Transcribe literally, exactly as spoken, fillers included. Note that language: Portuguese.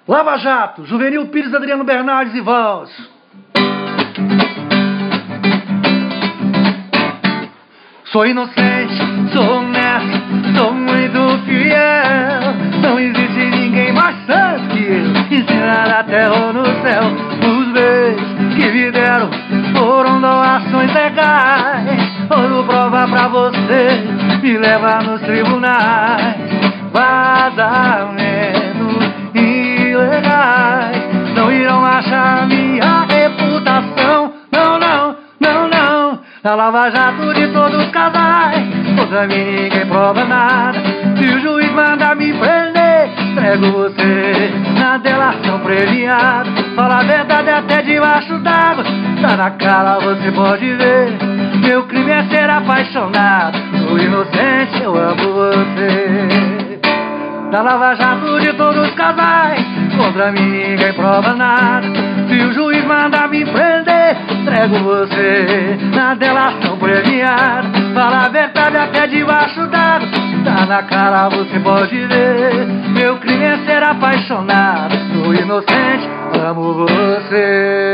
Lava Jato, Juvenil Pires, Adriano Bernardes e voz. Sou inocente, sou honesto, sou muito fiel. Não existe ninguém mais santo que eu, e se na terra ou no céu. Os beijos que me deram foram doações legais. Ouro prova pra você, me leva nos tribunais. Vazamentos ilegais não irão achar minha reputação. Não, não, não, não. Na Lava Jato de todos os casais, contra mim ninguém prova nada. Se o juiz manda me prender, entrego você na delação premiada. Fala a verdade até debaixo d'água, tá na cara, você pode ver. Meu crime é ser apaixonado, sou inocente, eu amo você. Na Lava Jato de todos os casais, contra mim ninguém prova nada. Se o juiz manda me prender, entrego você na delação premiada. Fala a verdade até debaixo d'água, tá na cara, você pode ver. Meu crime é ser apaixonado, sou inocente, amo você.